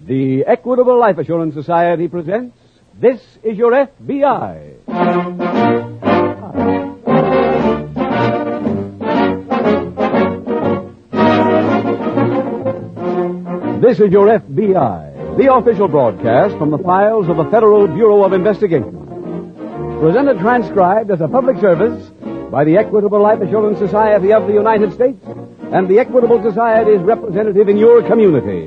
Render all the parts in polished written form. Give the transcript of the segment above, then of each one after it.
The Equitable Life Assurance Society presents This Is Your FBI. This is Your FBI, the official broadcast from the files of the Federal Bureau of Investigation. Presented transcribed as a public service by the Equitable Life Assurance Society of the United States and the Equitable Society's representative in your community.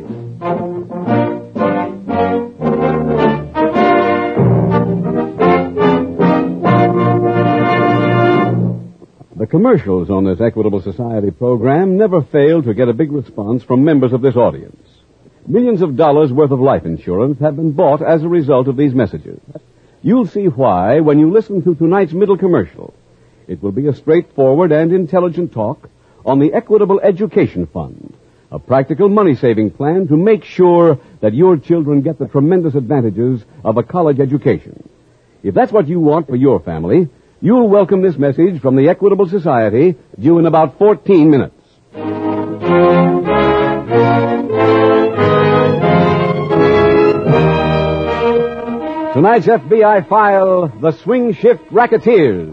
The commercials on this Equitable Society program never fail to get a big response from members of this audience. Millions of dollars worth of life insurance have been bought as a result of these messages. You'll see why when you listen to tonight's middle commercial. It will be a straightforward and intelligent talk on the Equitable Education Fund, a practical money-saving plan to make sure that your children get the tremendous advantages of a college education. If that's what you want for your family, you'll welcome this message from the Equitable Society due in about 14 minutes. Tonight's FBI file, The Swing Shift Racketeers.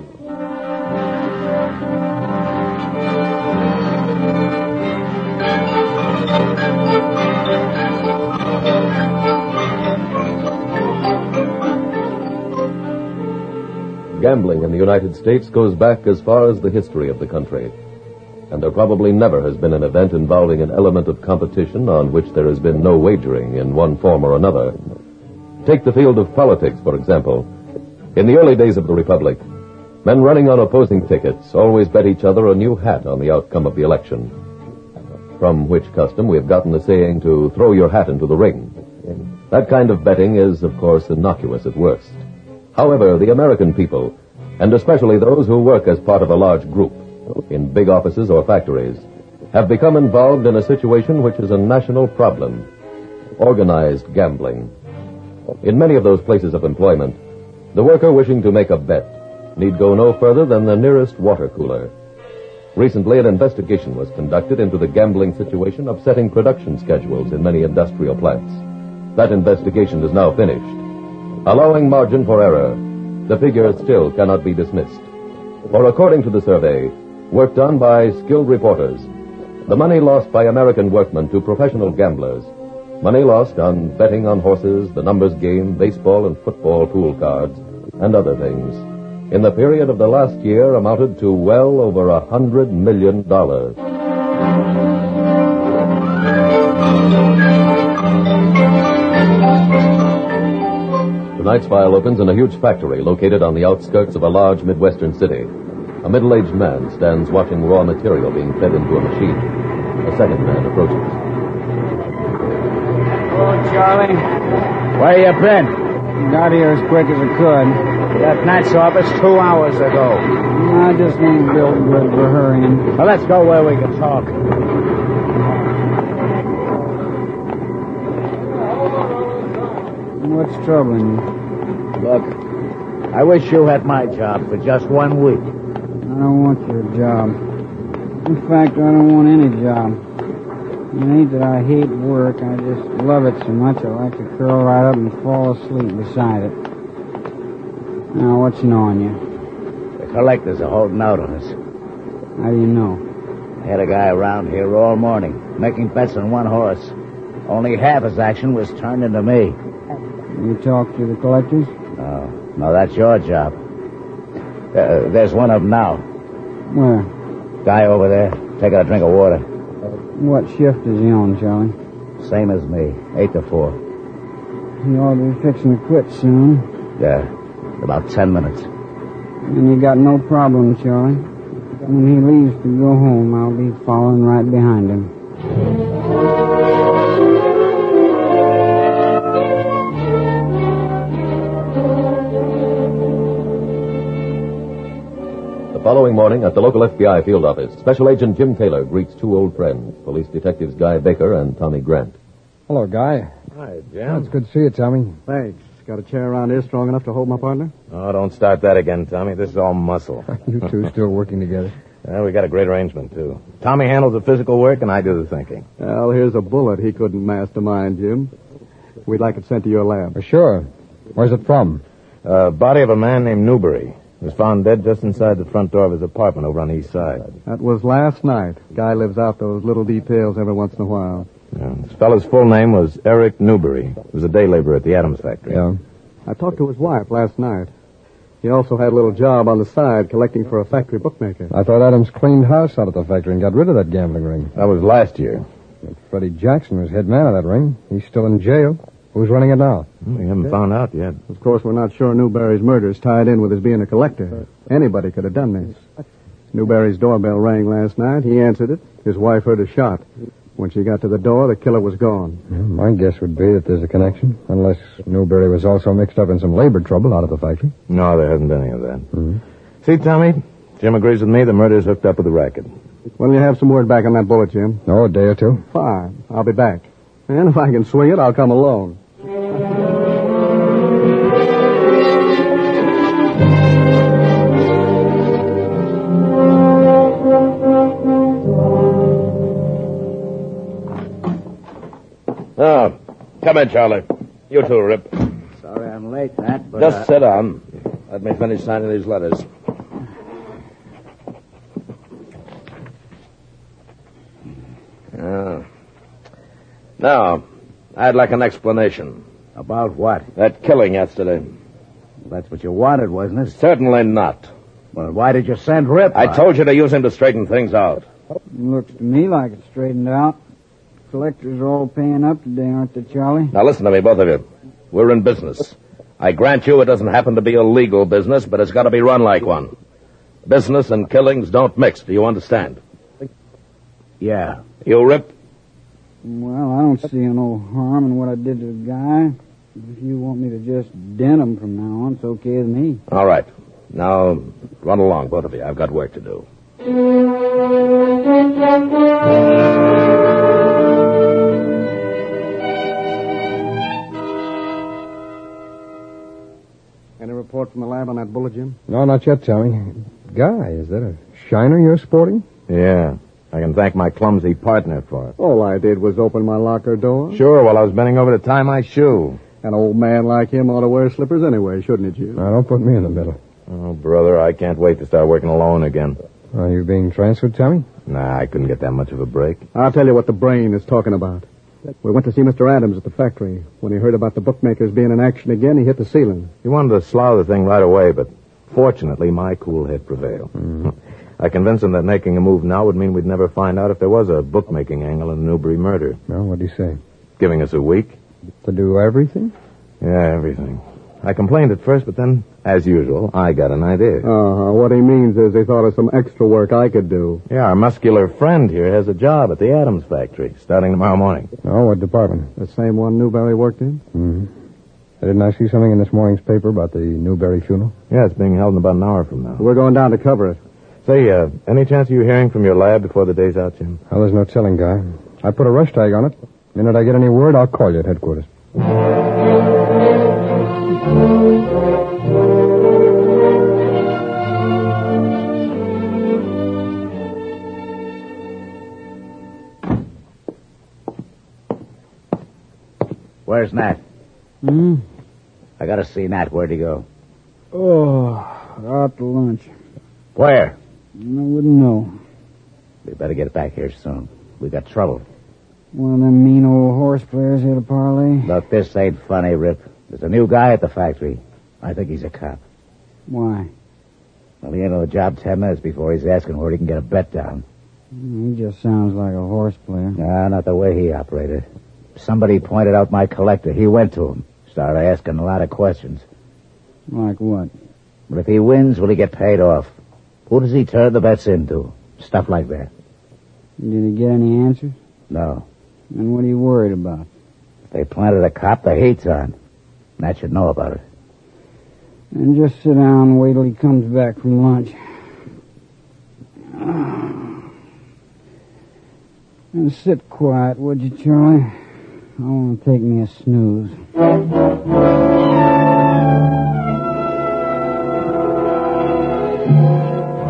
Gambling in the United States goes back as far as the history of the country. And there probably never has been an event involving an element of competition on which there has been no wagering in one form or another. Take the field of politics, for example. In the early days of the Republic, men running on opposing tickets always bet each other a new hat on the outcome of the election. From which custom we have gotten the saying to throw your hat into the ring. That kind of betting is, of course, innocuous at worst. However, the American people, and especially those who work as part of a large group, in big offices or factories, have become involved in a situation which is a national problem: organized gambling. In many of those places of employment, the worker wishing to make a bet need go no further than the nearest water cooler. Recently, an investigation was conducted into the gambling situation upsetting production schedules in many industrial plants. That investigation is now finished. Allowing margin for error, the figure still cannot be dismissed. For according to the survey, work done by skilled reporters, the money lost by American workmen to professional gamblers, money lost on betting on horses, the numbers game, baseball and football pool cards, and other things, in the period of the last year amounted to well over $100 million. Tonight's file opens in a huge factory located on the outskirts of a large Midwestern city. A middle-aged man stands watching raw material being fed into a machine. A second man approaches. Hello, Charlie. Where you been? Got here as quick as I could. Left Nat's office 2 hours ago. I just ain't built good for hurrying. Well, let's go where we can talk. What's troubling you? Look, I wish you had my job for just 1 week. I don't want your job. In fact, I don't want any job. It ain't that I hate work. I just love it so much I like to curl right up and fall asleep beside it. Now, what's gnawing you? The collectors are holding out on us. How do you know? I had a guy around here all morning, making bets on one horse. Only half his action was turned into me. You talk to the collectors? No, that's your job. There's one of them now. Where? Guy over there, taking a drink of water. What shift is he on, Charlie? Same as me, 8 to 4. He ought to be fixing to quit soon. Yeah, about 10 minutes. And you got no problem, Charlie. When he leaves to go home, I'll be following right behind him. The following morning at the local FBI field office, Special Agent Jim Taylor greets two old friends, Police Detectives Guy Baker and Tommy Grant. Hello, Guy. Hi, Jim. It's good to see you, Tommy. Thanks. Got a chair around here strong enough to hold my partner? Oh, don't start that again, Tommy. This is all muscle. You two still working together. We got a great arrangement, too. Tommy handles the physical work, and I do the thinking. Well, here's a bullet he couldn't mastermind, Jim. We'd like it sent to your lab. Sure. Where's it from? Body of a man named Newberry. Was found dead just inside the front door of his apartment over on the east side. That was last night. Guy lives out those little details every once in a while. Yeah. This fellow's full name was Eric Newberry. He was a day laborer at the Adams factory. Yeah. I talked to his wife last night. He also had a little job on the side collecting for a factory bookmaker. I thought Adams cleaned house out at the factory and got rid of that gambling ring. That was last year. But Freddie Jackson was head man of that ring. He's still in jail. Who's running it now? We haven't found out yet. Of course, we're not sure Newberry's murder is tied in with his being a collector. Anybody could have done this. Newberry's doorbell rang last night. He answered it. His wife heard a shot. When she got to the door, the killer was gone. Yeah, my guess would be that there's a connection, unless Newberry was also mixed up in some labor trouble out of the factory. No, there hasn't been any of that. Mm-hmm. See, Tommy, Jim agrees with me. The murder's hooked up with the racket. When will you have some word back on that bullet, Jim? No, a day or two. Fine. I'll be back. And if I can swing it, I'll come alone. Oh, come in, Charlie. You too, Rip. Sorry I'm late, Matt, but... Just sit down. Let me finish signing these letters. Now, I'd like an explanation. About what? That killing yesterday. That's what you wanted, wasn't it? Certainly not. Well, why did you send Rip? I told you to use him to straighten things out. Looks to me like it's straightened out. Collectors are all paying up today, aren't they, Charlie? Now listen to me, both of you. We're in business. I grant you it doesn't happen to be a legal business, but it's got to be run like one. Business and killings don't mix. Do you understand? Yeah. You, Rip? Well, I don't see no harm in what I did to the guy. If you want me to just dent him from now on, it's okay with me. All right. Now, run along, both of you. I've got work to do. Any report from the lab on that bullet, Jim? No, not yet, Tommy. Guy, is that a shiner you're sporting? Yeah. I can thank my clumsy partner for it. All I did was open my locker door. Sure, while I was bending over to tie my shoe. An old man like him ought to wear slippers anyway, shouldn't it, Jim? Now, don't put me in the middle. Oh, brother, I can't wait to start working alone again. Are you being transferred, Tommy? Nah, I couldn't get that much of a break. I'll tell you what the brain is talking about. We went to see Mr. Adams at the factory. When he heard about the bookmakers being in action again, he hit the ceiling. He wanted to slough the thing right away, but fortunately, my cool head prevailed. Mm-hmm. I convinced him that making a move now would mean we'd never find out if there was a bookmaking angle in the Newberry murder. Well, what'd he say? Giving us a week. To do everything? Yeah, everything. I complained at first, but then, as usual, I got an idea. What he means is he thought of some extra work I could do. Yeah, our muscular friend here has a job at the Adams factory, starting tomorrow morning. Oh, what department? The same one Newberry worked in? Mm-hmm. Didn't I see something in this morning's paper about the Newberry funeral? Yeah, it's being held in about an hour from now. We're going down to cover it. Say, any chance of you hearing from your lab before the day's out, Jim? Well, there's no telling, Guy. I put a rush tag on it. The minute I get any word, I'll call you at headquarters. Where's Nat? I gotta see Nat. Where'd he go? Oh, out to lunch. Where? I wouldn't know. We better get back here soon. We got trouble. One of them mean old horse players here to parlay. Look, this ain't funny, Rip. There's a new guy at the factory. I think he's a cop. Why? Well, he ain't on the job 10 minutes before he's asking where he can get a bet down. He just sounds like a horse player. Nah, not the way he operated. Somebody pointed out my collector. He went to him. Started asking a lot of questions. Like what? But if he wins, will he get paid off? Who does he turn the bets into? Stuff like that. Did he get any answers? No. And what are you worried about? If they planted a cop, the heat's on. Nat should know about it. And just sit down and wait till he comes back from lunch. And sit quiet, would you, Charlie? I want to take me a snooze.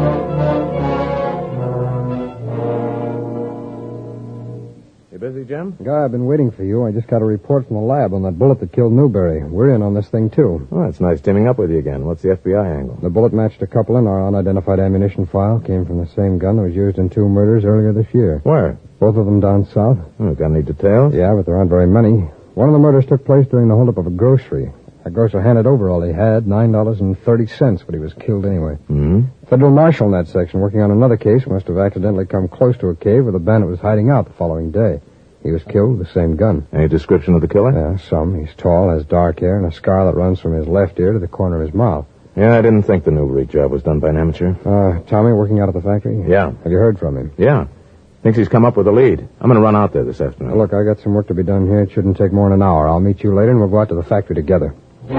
You busy, Jim? Guy, I've been waiting for you. I just got a report from the lab on that bullet that killed Newberry. We're in on this thing, too. Oh, it's nice teaming up with you again. What's the FBI angle? The bullet matched a couple in our unidentified ammunition file. Came from the same gun that was used in 2 murders earlier this year. Where? Both of them down south. Got any details? Yeah, but there aren't very many. One of the murders took place during the holdup of a grocery. A grocer handed over all he had, $9.30, but he was killed anyway. Federal marshal in that section, working on another case, must have accidentally come close to a cave where the bandit was hiding out the following day. He was killed with the same gun. Any description of the killer? Yeah, some. He's tall, has dark hair, and a scar that runs from his left ear to the corner of his mouth. Yeah, I didn't think the Newbury job was done by an amateur. Tommy working out at the factory? Yeah. Have you heard from him? Yeah. Thinks he's come up with a lead. I'm going to run out there this afternoon. Look, I got some work to be done here. It shouldn't take more than an hour. I'll meet you later, and we'll go out to the factory together.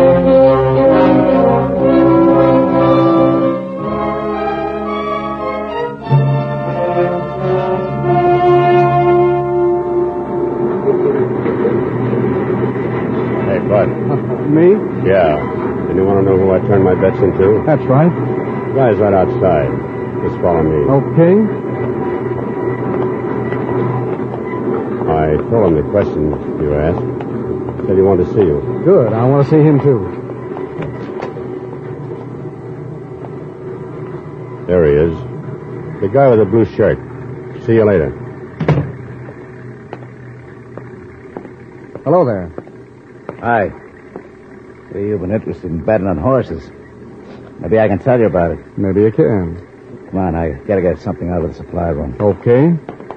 Hey, Bud. Me? Yeah. And you want to know who I turned my bets into? That's right. Guy's right outside. Just follow me. Okay. I told him the questions you asked. Said he wanted to see you. Good. I want to see him, too. There he is. The guy with the blue shirt. See you later. Hello there. Hi. Say you've been interested in betting on horses. Maybe I can tell you about it. Maybe you can. Come on, I gotta get something out of the supply room. Okay.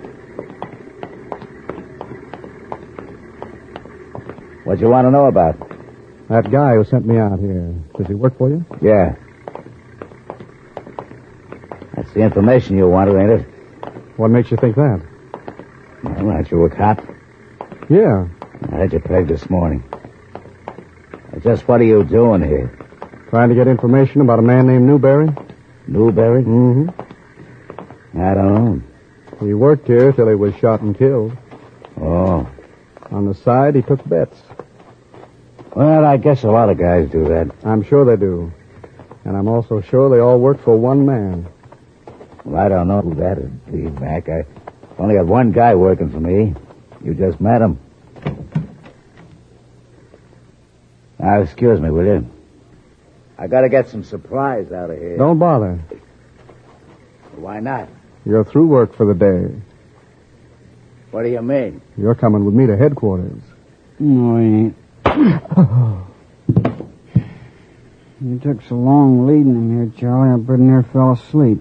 What you want to know about? That guy who sent me out here. Does he work for you? Yeah. That's the information you wanted, ain't it? What makes you think that? Well, aren't you a cop? Yeah. I had you pegged this morning. Just what are you doing here? Trying to get information about a man named Newberry? Newberry? Mm-hmm. I don't know. He worked here till he was shot and killed. Oh. On the side, he took bets. Well, I guess a lot of guys do that. I'm sure they do. And I'm also sure they all work for one man. Well, I don't know who that would be, Mac. I only got one guy working for me. You just met him. Now, excuse me, will you? I gotta get some supplies out of here. Don't bother. Why not? You're through work for the day. What do you mean? You're coming with me to headquarters. No, he ain't. You took so long leading him here, Charlie, I pretty near fell asleep.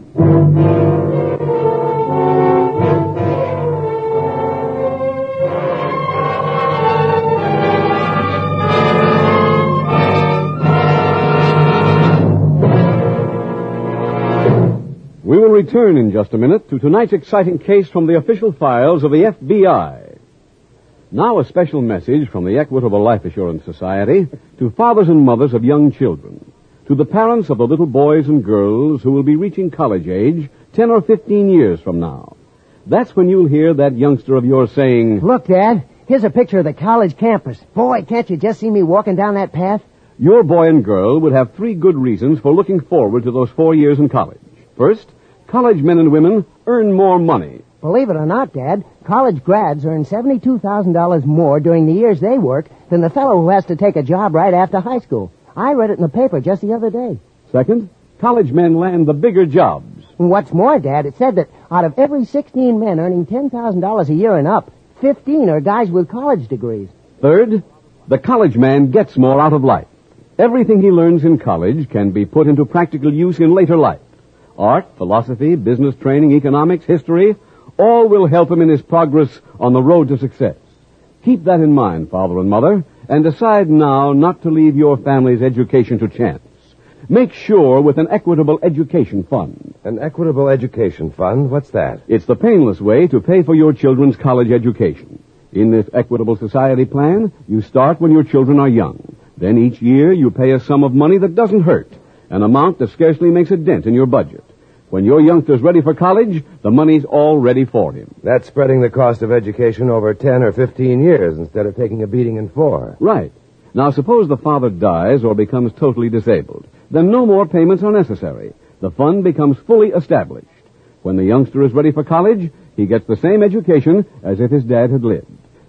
We will return in just a minute to tonight's exciting case from the official files of the FBI. Now a special message from the Equitable Life Assurance Society to fathers and mothers of young children, to the parents of the little boys and girls who will be reaching college age 10 or 15 years from now. That's when you'll hear that youngster of yours saying, Look, Dad, here's a picture of the college campus. Boy, can't you just see me walking down that path? your boy and girl would have 3 good reasons for looking forward to those 4 years in college. First, college men and women earn more money. Believe it or not, Dad, college grads earn $72,000 more during the years they work than the fellow who has to take a job right after high school. I read it in the paper just the other day. Second, college men land the bigger jobs. And what's more, Dad, it said that out of every 16 men earning $10,000 a year and up, 15 are guys with college degrees. Third, the college man gets more out of life. Everything he learns in college can be put into practical use in later life. Art, philosophy, business training, economics, history, all will help him in his progress on the road to success. Keep that in mind, father and mother, and decide now not to leave your family's education to chance. Make sure with an Equitable Education Fund. An Equitable Education Fund? What's that? It's the painless way to pay for your children's college education. In this Equitable Society plan, you start when your children are young. Then each year you pay a sum of money that doesn't hurt, an amount that scarcely makes a dent in your budget. When your youngster's ready for college, the money's all ready for him. That's spreading the cost of education over 10 or 15 years instead of taking a beating in 4. Right. Now suppose the father dies or becomes totally disabled. Then no more payments are necessary. The fund becomes fully established. When the youngster is ready for college, he gets the same education as if his dad had lived.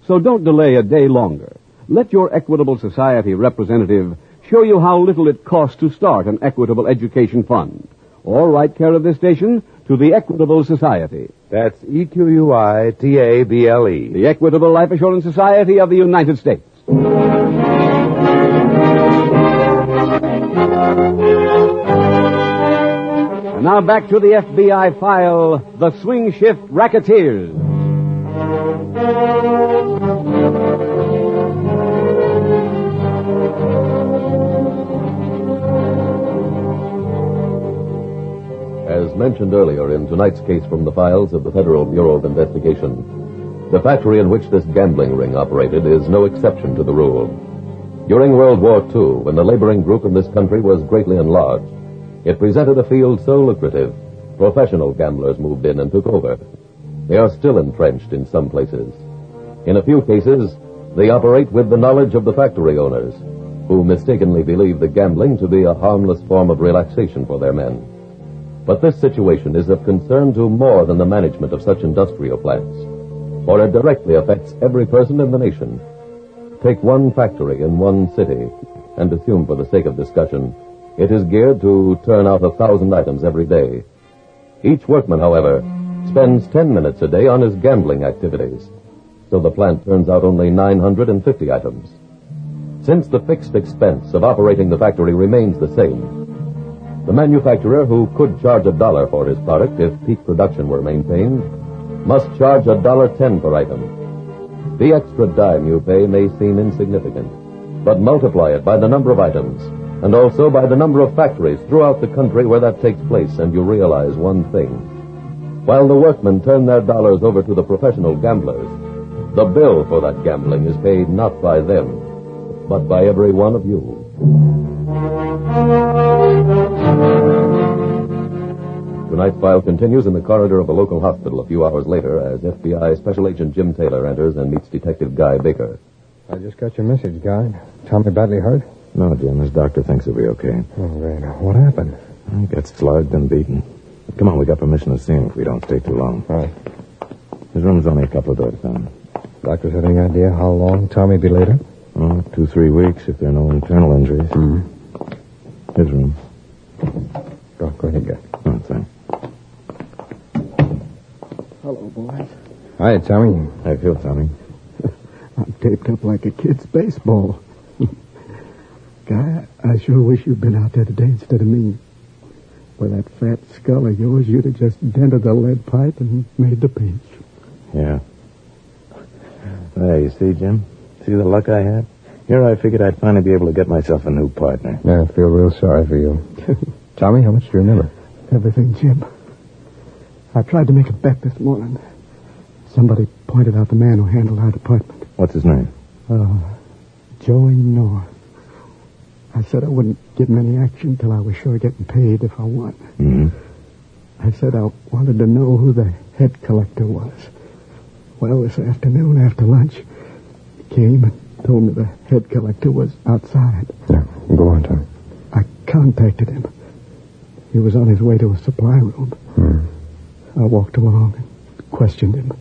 So don't delay a day longer. Let your Equitable Society representative show you how little it costs to start an Equitable Education Fund. Or write care of this station to the Equitable Society. That's EQUITABLE. The Equitable Life Assurance Society of the United States. And now back to the FBI file, The Swing Shift Racketeers. As mentioned earlier in tonight's case from the files of the Federal Bureau of Investigation, the factory in which this gambling ring operated is no exception to the rule. During World War II, when the laboring group in this country was greatly enlarged, it presented a field so lucrative, professional gamblers moved in and took over. They are still entrenched in some places. In a few cases, they operate with the knowledge of the factory owners, who mistakenly believe the gambling to be a harmless form of relaxation for their men. But this situation is of concern to more than the management of such industrial plants, for it directly affects every person in the nation. Take one factory in one city, and assume for the sake of discussion, it is geared to turn out 1,000 items every day. Each workman, however, spends 10 minutes a day on his gambling activities, so the plant turns out only 950 items. Since the fixed expense of operating the factory remains the same, the manufacturer, who could charge $1 for his product if peak production were maintained, must charge $1.10 per item. The extra dime you pay may seem insignificant, but multiply it by the number of items, and also by the number of factories throughout the country where that takes place, and you realize one thing. While the workmen turn their dollars over to the professional gamblers, the bill for that gambling is paid not by them, but by every one of you. Tonight's file continues in the corridor of a local hospital a few hours later as FBI Special Agent Jim Taylor enters and meets Detective Guy Baker. I just got your message, Guy. Tommy badly hurt? No, Jim, his doctor thinks he'll be okay. Oh, great. What happened? He got slugged and beaten. Come on, we got permission to see him if we don't stay too long. All right. His room's only a couple of doors down. Doctors have any idea how long Tommy be later? Oh, 2-3 weeks if there are no internal injuries. Mm-hmm. His room. Go ahead, Guy. Oh, thanks. Hello, boys. Hi, Tommy. How you feel, Tommy? I'm taped up like a kid's baseball. Guy, I sure wish you'd been out there today instead of me. With that fat skull of yours, you'd have just dented the lead pipe and made the pinch. Yeah. There, you see, Jim? See the luck I had? Here I figured I'd finally be able to get myself a new partner. Yeah, I feel real sorry for you. Tommy, how much do you remember? Everything, Jim. I tried to make a bet this morning. Somebody pointed out the man who handled our department. What's his name? Joey North. I said I wouldn't give him any action till I was sure of getting paid if I won. Mm-hmm. I said I wanted to know who the head collector was. Well, this afternoon after lunch, he came and told me the head collector was outside. Yeah, go on, Tommy. I contacted him. He was on his way to a supply room. I walked along and questioned him.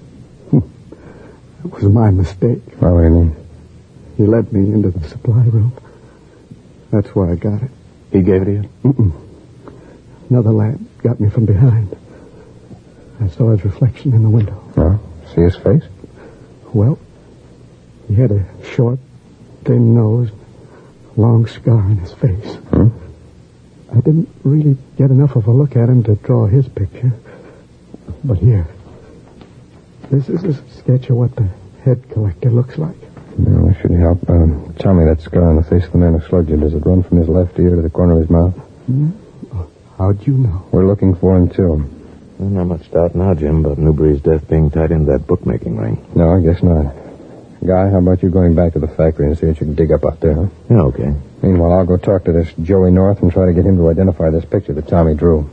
It was my mistake. What do you mean? He led me into the supply room. That's where I got it. He gave it to you? Mm-mm. Another lad got me from behind. I saw his reflection in the window. Oh, see his face? Well, he had a short, thin nose, long scar on his face. I didn't really get enough of a look at him to draw his picture. But here, this is a sketch of what the head collector looks like. No, that should help. Tommy, that scar on the face of the man who slugged you, does it run from his left ear to the corner of his mouth? How'd you know? We're looking for him, too. Well, not much doubt now, Jim, about Newbury's death being tied into that bookmaking ring. No, I guess not. Guy, how about you going back to the factory and see what you can dig up out there, huh? Yeah, okay. Meanwhile, I'll go talk to this Joey North and try to get him to identify this picture that Tommy drew.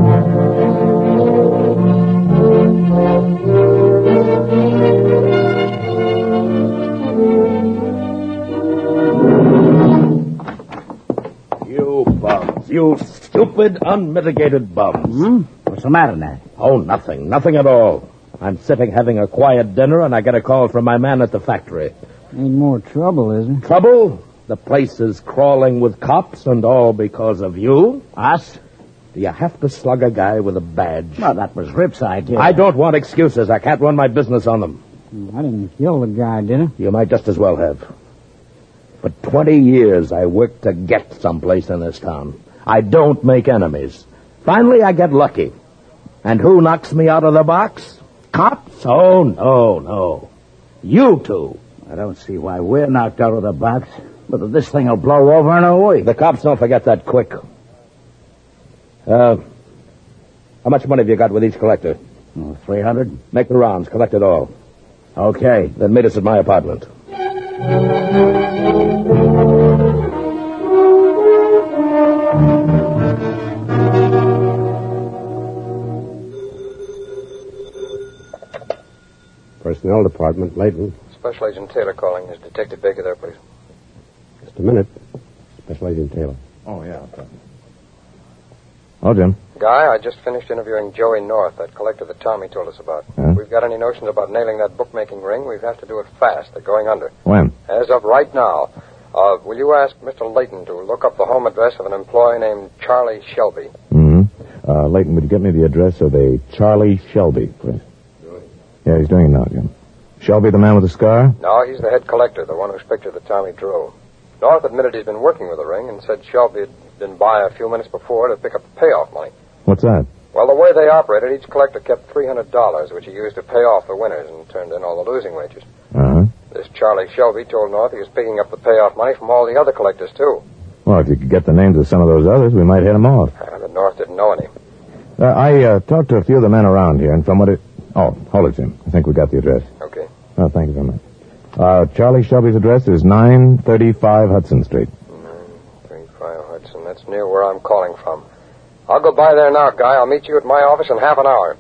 You bums. You stupid, unmitigated bums. What's the matter, Nat? Oh, nothing. Nothing at all. I'm sitting having a quiet dinner, and I get a call from my man at the factory. Ain't more trouble, is there? Trouble? The place is crawling with cops, and all because of you. Us? Do you have to slug a guy with a badge? Well, that was Rip's idea. I don't want excuses. I can't run my business on them. I didn't kill the guy, did I? You might just as well have. For 20 years, I worked to get someplace in this town. I don't make enemies. Finally, I get lucky. And who knocks me out of the box? Cops? Oh, no. You two. I don't see why we're knocked out of the box. But this thing will blow over in a week. The cops don't forget that quick. How much money have you got with each collector? 300? Make the rounds. Collect it all. Okay. Then meet us at my apartment. Personnel Department, Layton. Special Agent Taylor calling. Is Detective Baker there, please? Just a minute. Special Agent Taylor. Oh, yeah. Okay. Oh, Jim. Guy, I just finished interviewing Joey North, that collector that Tommy told us about. Huh? We've got any notions about nailing that bookmaking ring, we have to do it fast. They're going under. When? As of right now. Will you ask Mr. Layton to look up the home address of an employee named Charlie Shelby? Mm-hmm. Layton, would you get me the address of a Charlie Shelby, please? Yeah, he's doing it now, Jim. Shelby, the man with the scar? No, he's the head collector, the one whose picture that Tommy drew. North admitted he's been working with the ring and said Shelby had been by a few minutes before to pick up the payoff money. What's that? Well, the way they operated, each collector kept $300, which he used to pay off the winners and turned in all the losing wages. Uh-huh. This Charlie Shelby told North he was picking up the payoff money from all the other collectors, too. Well, if you could get the names of some of those others, we might hit them off. But North didn't know any. I talked to a few of the men around here, and from what it... Oh, hold it, Jim. I think we got the address. Okay. Oh, thank you very much. Charlie Shelby's address is 935 Hudson Street. 935 Hudson. That's near where I'm calling from. I'll go by there now, Guy. I'll meet you at my office in half an hour.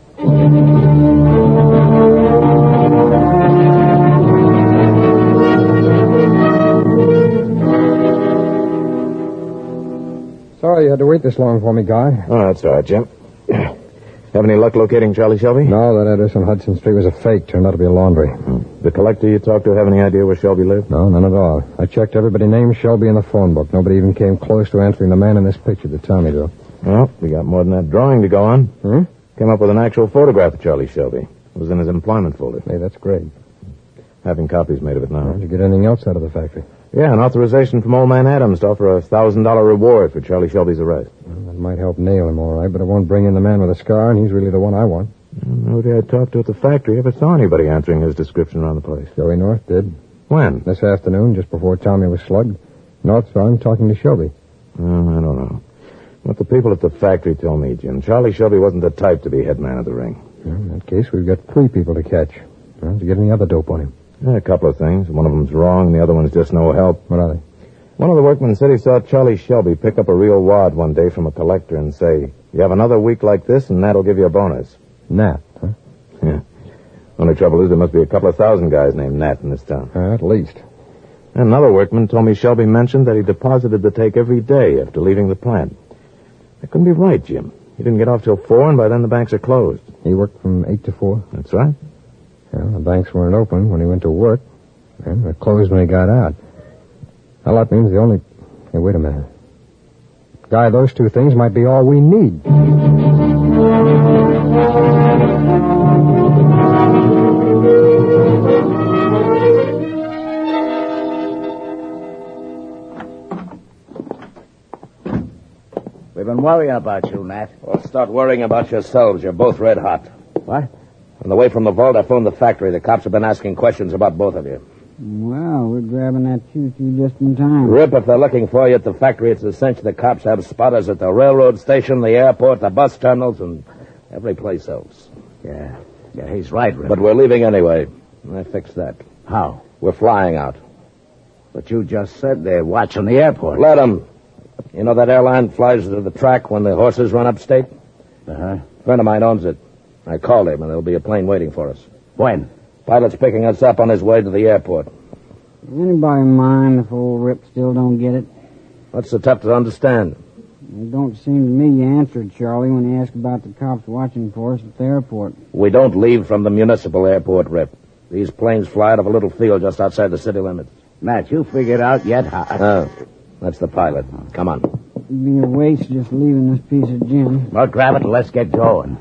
Sorry you had to wait this long for me, Guy. Oh, that's all right, Jim. Have any luck locating Charlie Shelby? No, that address on Hudson Street was a fake. Turned out to be a laundry. The collector you talked to have any idea where Shelby lived? No, none at all. I checked everybody named Shelby in the phone book. Nobody even came close to answering the man in this picture that Tommy drew. Well, we got more than that drawing to go on. Came up with an actual photograph of Charlie Shelby. It was in his employment folder. Hey, that's great. Having copies made of it now. Did you get anything else out of the factory? Yeah, an authorization from old man Adams to offer a $1,000 reward for Charlie Shelby's arrest. Well, that might help nail him, all right, but it won't bring in the man with the scar, and he's really the one I want. Nobody I talked to at the factory ever saw anybody answering his description around the place. Joey North did. When? This afternoon, just before Tommy was slugged. North saw him talking to Shelby. I don't know. What the people at the factory tell me, Jim, Charlie Shelby wasn't the type to be head man of the ring. Well, in that case, we've got 3 people to catch. Well, did you get any other dope on him? Yeah, a couple of things. One of them's wrong, the other one's just no help. What are they? One of the workmen said he saw Charlie Shelby pick up a real wad one day from a collector and say, "You have another week like this, and Nat'll give you a bonus." Nat, huh? Yeah. Only trouble is there must be a couple of thousand guys named Nat in this town. At least. And another workman told me Shelby mentioned that he deposited the take every day after leaving the plant. That couldn't be right, Jim. He didn't get off till 4, and by then the banks are closed. He worked from 8 to 4? That's right. Well, the banks weren't open when he went to work, and they're closed when he got out. Well, that means the only... Hey, wait a minute. Guy, those 2 things might be all we need. We've been worrying about you, Nat. Well, start worrying about yourselves. You're both red hot. What? On the way from the vault, I phoned the factory. The cops have been asking questions about both of you. Well, we're grabbing that choo-choo just in time. Rip, if they're looking for you at the factory, it's a cinch the cops have spotters at the railroad station, the airport, the bus terminals, and every place else. Yeah, he's right, Rip. But we're leaving anyway. I fixed that. How? We're flying out. But you just said they're watching the airport. Let them. You know that airline flies to the track when the horses run upstate? Uh-huh. A friend of mine owns it. I called him, and there'll be a plane waiting for us. When? Pilot's picking us up on his way to the airport. Anybody mind if old Rip still don't get it? What's so tough to understand? It don't seem to me you answered, Charlie, when you asked about the cops watching for us at the airport. We don't leave from the municipal airport, Rip. These planes fly out of a little field just outside the city limits. Matt, you figured out yet how... Oh, that's the pilot. Come on. It'd be a waste just leaving this piece of gin. Well, grab it and let's get going.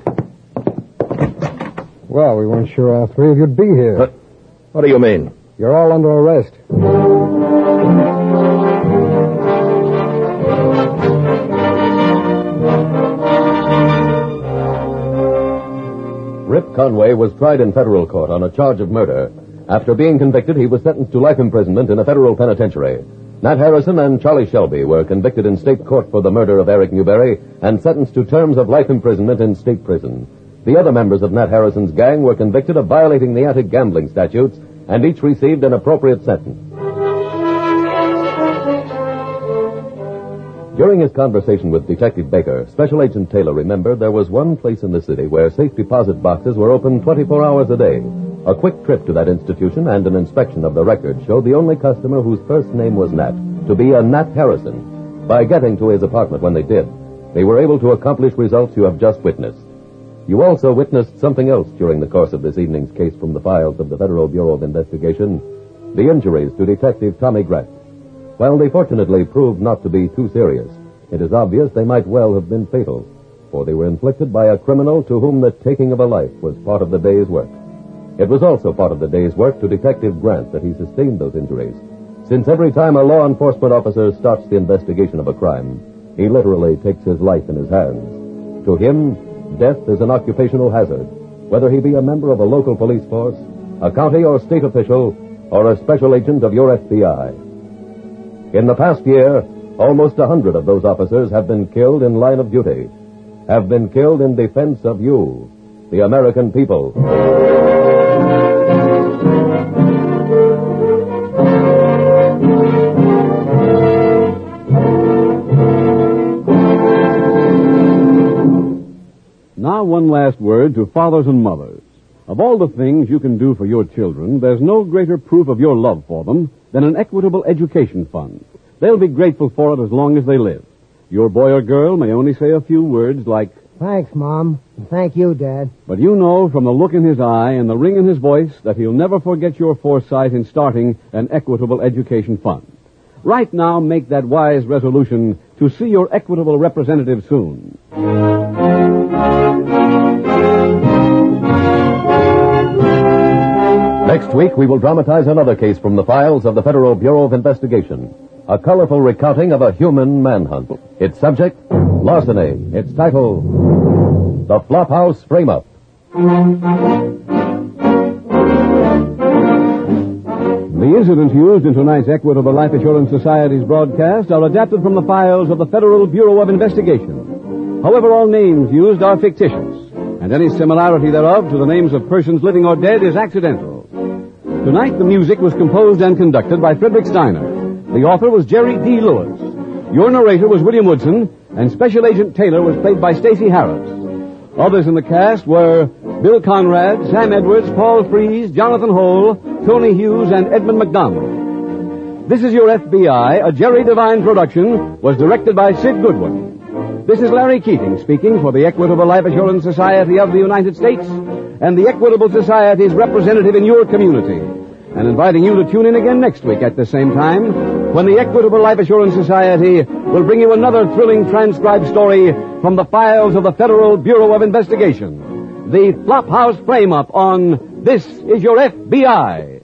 Well, we weren't sure all three of you'd be here. What do you mean? You're all under arrest. Rip Conway was tried in federal court on a charge of murder. After being convicted, he was sentenced to life imprisonment in a federal penitentiary. Nat Harrison and Charlie Shelby were convicted in state court for the murder of Eric Newberry and sentenced to terms of life imprisonment in state prison. The other members of Nat Harrison's gang were convicted of violating the anti-gambling statutes, and each received an appropriate sentence. During his conversation with Detective Baker, Special Agent Taylor remembered there was one place in the city where safe deposit boxes were open 24 hours a day. A quick trip to that institution and an inspection of the record showed the only customer whose first name was Nat to be a Nat Harrison. By getting to his apartment when they did, they were able to accomplish results you have just witnessed. You also witnessed something else during the course of this evening's case from the files of the Federal Bureau of Investigation: the injuries to Detective Tommy Grant. While they fortunately proved not to be too serious, it is obvious they might well have been fatal, for they were inflicted by a criminal to whom the taking of a life was part of the day's work. It was also part of the day's work to Detective Grant that he sustained those injuries, since every time a law enforcement officer starts the investigation of a crime, he literally takes his life in his hands. To him, death is an occupational hazard, whether he be a member of a local police force, a county or state official, or a special agent of your FBI. In the past year, almost 100 of those officers have been killed in line of duty, have been killed in defense of you, the American people. Now one last word to fathers and mothers. Of all the things you can do for your children, there's no greater proof of your love for them than an Equitable Education Fund. They'll be grateful for it as long as they live. Your boy or girl may only say a few words like, Thanks, Mom. And thank you, Dad. but you know from the look in his eye and the ring in his voice that he'll never forget your foresight in starting an Equitable Education Fund. Right now, make that wise resolution to see your Equitable representative soon. Next week, we will dramatize another case from the files of the Federal Bureau of Investigation. A colorful recounting of a human manhunt. Its subject, larceny. Its title, The Flophouse Frame-Up. The incidents used in tonight's Equitable Life Assurance Society's broadcast are adapted from the files of the Federal Bureau of Investigation. However, all names used are fictitious, and any similarity thereof to the names of persons living or dead is accidental. Tonight, the music was composed and conducted by Frederick Steiner. The author was Jerry D. Lewis. Your narrator was William Woodson, and Special Agent Taylor was played by Stacey Harris. Others in the cast were Bill Conrad, Sam Edwards, Paul Freese, Jonathan Hole, Tony Hughes, and Edmund McDonald. This Is Your FBI, a Jerry Devine production, was directed by Sid Goodwin. This is Larry Keating speaking for the Equitable Life Assurance Society of the United States and the Equitable Society's representative in your community, and inviting you to tune in again next week at the same time when the Equitable Life Assurance Society will bring you another thrilling transcribed story from the files of the Federal Bureau of Investigation. The Flophouse Frame-Up on This Is Your FBI.